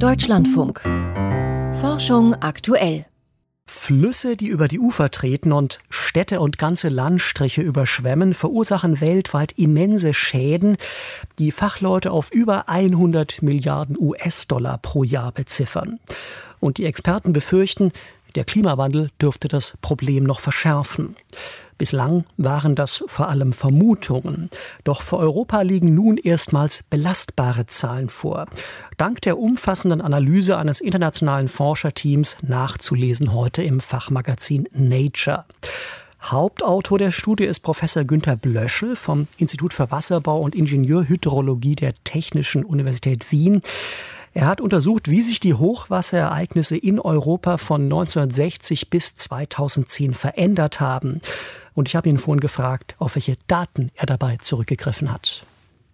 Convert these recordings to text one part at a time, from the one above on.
Deutschlandfunk. Forschung aktuell. Flüsse, die über die Ufer treten und Städte und ganze Landstriche überschwemmen, verursachen weltweit immense Schäden, die Fachleute auf über 100 Milliarden US-Dollar pro Jahr beziffern. Und die Experten befürchten, der Klimawandel dürfte das Problem noch verschärfen. Bislang waren das vor allem Vermutungen. Doch für Europa liegen nun erstmals belastbare Zahlen vor. Dank der umfassenden Analyse eines internationalen Forscherteams nachzulesen heute im Fachmagazin Nature. Hauptautor der Studie ist Professor Günter Blöschel vom Institut für Wasserbau und Ingenieurhydrologie der Technischen Universität Wien. Er hat untersucht, wie sich die Hochwasserereignisse in Europa von 1960 bis 2010 verändert haben. Und ich habe ihn vorhin gefragt, auf welche Daten er dabei zurückgegriffen hat.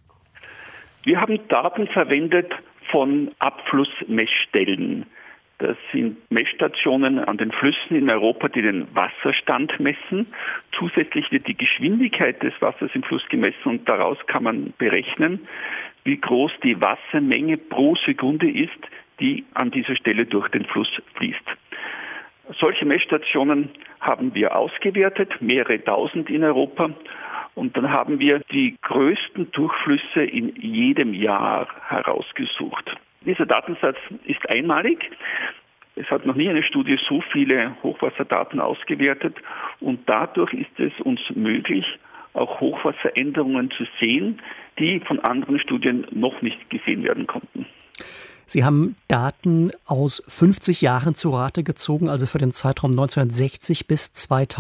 Wir haben Daten verwendet von Abflussmessstellen. Das sind Messstationen an den Flüssen in Europa, die den Wasserstand messen. Zusätzlich wird die Geschwindigkeit des Wassers im Fluss gemessen und daraus kann man berechnen, wie groß die Wassermenge pro Sekunde ist, die an dieser Stelle durch den Fluss fließt. Solche Messstationen haben wir ausgewertet, mehrere tausend in Europa. Und dann haben wir die größten Durchflüsse in jedem Jahr herausgesucht. Dieser Datensatz ist einmalig. Es hat noch nie eine Studie so viele Hochwasserdaten ausgewertet. Und dadurch ist es uns möglich, auch Hochwasseränderungen zu sehen, die von anderen Studien noch nicht gesehen werden konnten. Sie haben Daten aus 50 Jahren zu Rate gezogen, also für den Zeitraum 1960 bis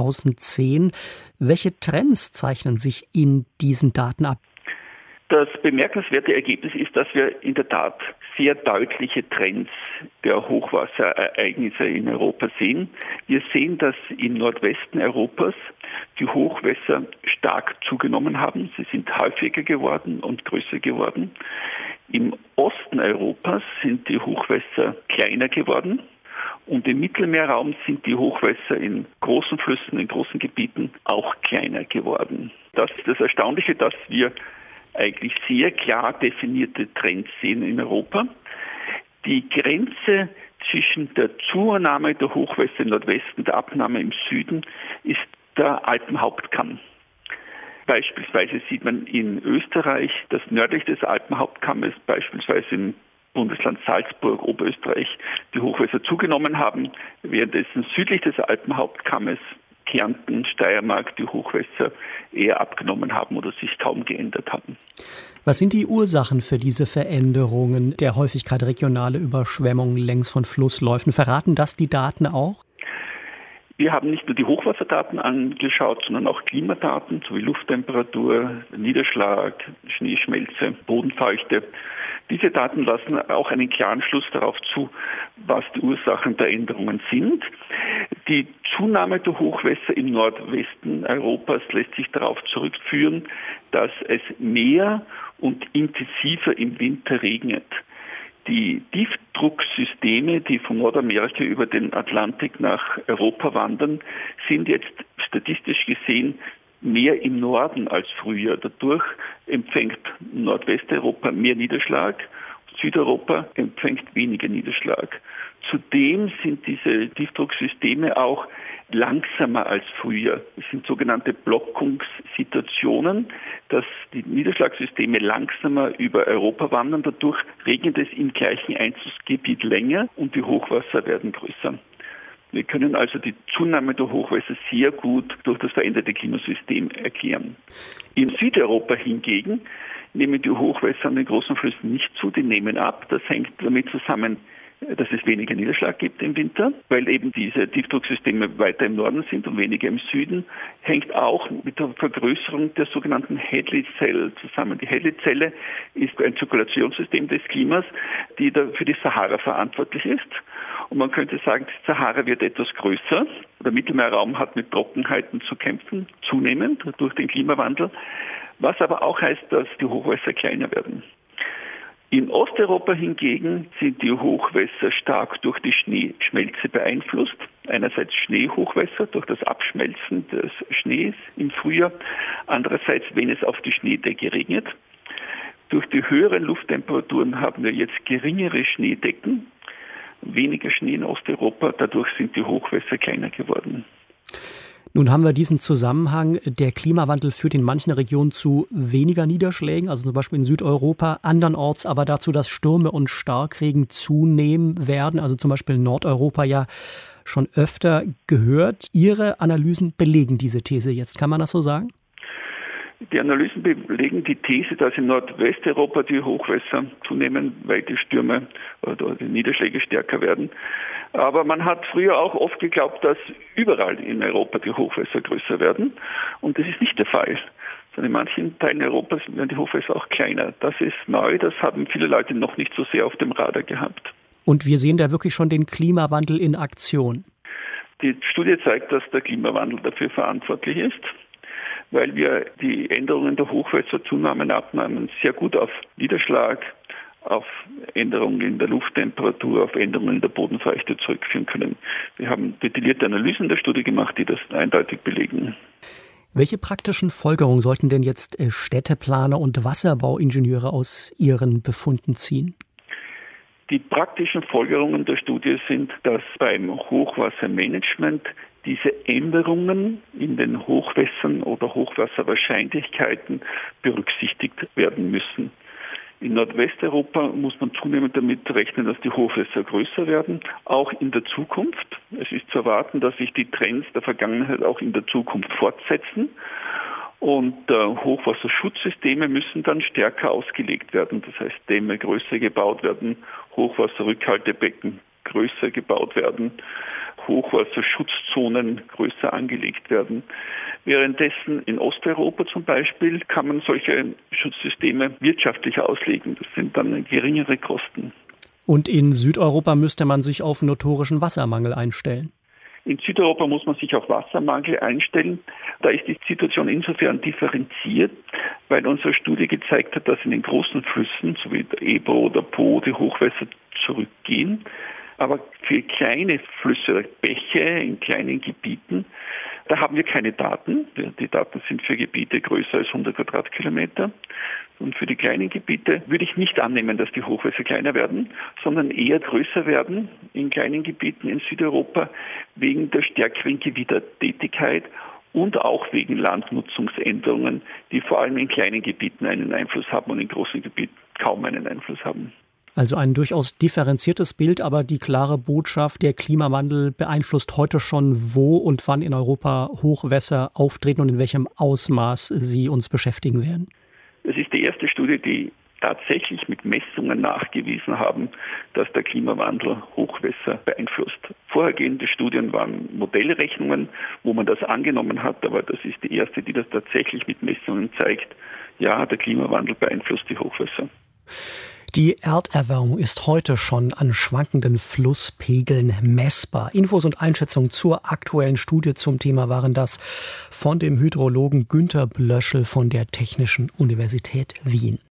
2010. Welche Trends zeichnen sich in diesen Daten ab? Das bemerkenswerte Ergebnis ist, dass wir in der Tat sehr deutliche Trends der Hochwasserereignisse in Europa sehen. Wir sehen, dass im Nordwesten Europas die Hochwässer stark zugenommen haben. Sie sind häufiger geworden und größer geworden. Im Osten Europas sind die Hochwässer kleiner geworden. Und im Mittelmeerraum sind die Hochwässer in großen Flüssen, in großen Gebieten auch kleiner geworden. Das ist das Erstaunliche, dass wir eigentlich sehr klar definierte Trends sehen in Europa. Die Grenze zwischen der Zunahme der Hochwässer im Nordwesten, der Abnahme im Süden, ist der Alpenhauptkamm. Beispielsweise sieht man in Österreich, dass nördlich des Alpenhauptkammes, beispielsweise im Bundesland Salzburg, Oberösterreich, die Hochwässer zugenommen haben, währenddessen südlich des Alpenhauptkammes, Kärnten, Steiermark, die Hochwässer eher abgenommen haben oder sich kaum geändert haben. Was sind die Ursachen für diese Veränderungen der Häufigkeit regionaler Überschwemmungen längs von Flussläufen? Verraten das die Daten auch? Wir haben nicht nur die Hochwasserdaten angeschaut, sondern auch Klimadaten sowie Lufttemperatur, Niederschlag, Schneeschmelze, Bodenfeuchte. Diese Daten lassen auch einen klaren Schluss darauf zu, was die Ursachen der Änderungen sind. Die Zunahme der Hochwässer im Nordwesten Europas lässt sich darauf zurückführen, dass es mehr und intensiver im Winter regnet. Die Tiefdrucksysteme, die von Nordamerika über den Atlantik nach Europa wandern, sind jetzt statistisch gesehen mehr im Norden als früher. Dadurch empfängt Nordwesteuropa mehr Niederschlag, Südeuropa empfängt weniger Niederschlag. Zudem sind diese Tiefdrucksysteme auch langsamer als früher. Es sind sogenannte Blockungssituationen, dass die Niederschlagssysteme langsamer über Europa wandern. Dadurch regnet es im gleichen Einzugsgebiet länger und die Hochwasser werden größer. Wir können also die Zunahme der Hochwässer sehr gut durch das veränderte Klimasystem erklären. In Südeuropa hingegen nehmen die Hochwässer an den großen Flüssen nicht zu, die nehmen ab. Das hängt damit zusammen, dass es weniger Niederschlag gibt im Winter, weil eben diese Tiefdrucksysteme weiter im Norden sind und weniger im Süden, hängt auch mit der Vergrößerung der sogenannten Hadley-Zelle zusammen. Die Hadley-Zelle ist ein Zirkulationssystem des Klimas, die für die Sahara verantwortlich ist. Und man könnte sagen, die Sahara wird etwas größer. Der Mittelmeerraum hat mit Trockenheiten zu kämpfen, zunehmend durch den Klimawandel, was aber auch heißt, dass die Hochwässer kleiner werden. In Osteuropa hingegen sind die Hochwässer stark durch die Schneeschmelze beeinflusst. Einerseits Schneehochwässer durch das Abschmelzen des Schnees im Frühjahr, andererseits, wenn es auf die Schneedecke regnet. Durch die höheren Lufttemperaturen haben wir jetzt geringere Schneedecken, weniger Schnee in Osteuropa, dadurch sind die Hochwässer kleiner geworden. Nun haben wir diesen Zusammenhang, der Klimawandel führt in manchen Regionen zu weniger Niederschlägen, also zum Beispiel in Südeuropa, andernorts aber dazu, dass Stürme und Starkregen zunehmen werden, also zum Beispiel in Nordeuropa ja schon öfter gehört. Ihre Analysen belegen diese These jetzt, kann man das so sagen? Die Analysen belegen die These, dass in Nordwesteuropa die Hochwässer zunehmen, weil die Stürme oder die Niederschläge stärker werden. Aber man hat früher auch oft geglaubt, dass überall in Europa die Hochwässer größer werden. Und das ist nicht der Fall. Sondern in manchen Teilen Europas werden die Hochwässer auch kleiner. Das ist neu, das haben viele Leute noch nicht so sehr auf dem Radar gehabt. Und wir sehen da wirklich schon den Klimawandel in Aktion. Die Studie zeigt, dass der Klimawandel dafür verantwortlich ist, weil wir die Änderungen der Hochwasserzunahmen, Abnahmen sehr gut auf Niederschlag, auf Änderungen in der Lufttemperatur, auf Änderungen in der Bodenfeuchte zurückführen können. Wir haben detaillierte Analysen der Studie gemacht, die das eindeutig belegen. Welche praktischen Folgerungen sollten denn jetzt Städteplaner und Wasserbauingenieure aus ihren Befunden ziehen? Die praktischen Folgerungen der Studie sind, dass beim Hochwassermanagement diese Änderungen in den Hochwässern oder Hochwasserwahrscheinlichkeiten berücksichtigt werden müssen. In Nordwesteuropa muss man zunehmend damit rechnen, dass die Hochwässer größer werden, auch in der Zukunft. Es ist zu erwarten, dass sich die Trends der Vergangenheit auch in der Zukunft fortsetzen. Und Hochwasserschutzsysteme müssen dann stärker ausgelegt werden. Das heißt, Dämme größer gebaut werden, Hochwasserrückhaltebecken größer gebaut werden, Hochwasserschutzzonen größer angelegt werden. Währenddessen in Osteuropa zum Beispiel kann man solche Schutzsysteme wirtschaftlich auslegen. Das sind dann geringere Kosten. Und in Südeuropa müsste man sich auf notorischen Wassermangel einstellen. In Südeuropa muss man sich auf Wassermangel einstellen. Da ist die Situation insofern differenziert, weil unsere Studie gezeigt hat, dass in den großen Flüssen, so wie der Ebro oder Po, die Hochwässer zurückgehen. Aber für kleine Flüsse oder Bäche in kleinen Gebieten, da haben wir keine Daten. Die Daten sind für Gebiete größer als 100 Quadratkilometer. Und für die kleinen Gebiete würde ich nicht annehmen, dass die Hochwässer kleiner werden, sondern eher größer werden in kleinen Gebieten in Südeuropa wegen der stärkeren Gewittertätigkeit und auch wegen Landnutzungsänderungen, die vor allem in kleinen Gebieten einen Einfluss haben und in großen Gebieten kaum einen Einfluss haben. Also ein durchaus differenziertes Bild, aber die klare Botschaft, der Klimawandel beeinflusst heute schon, wo und wann in Europa Hochwässer auftreten und in welchem Ausmaß sie uns beschäftigen werden. Das ist die erste Studie, die tatsächlich mit Messungen nachgewiesen haben, dass der Klimawandel Hochwässer beeinflusst. Vorhergehende Studien waren Modellrechnungen, wo man das angenommen hat, aber das ist die erste, die das tatsächlich mit Messungen zeigt. Ja, der Klimawandel beeinflusst die Hochwässer. Die Erderwärmung ist heute schon an schwankenden Flusspegeln messbar. Infos und Einschätzungen zur aktuellen Studie zum Thema waren das von dem Hydrologen Günter Blöschel von der Technischen Universität Wien.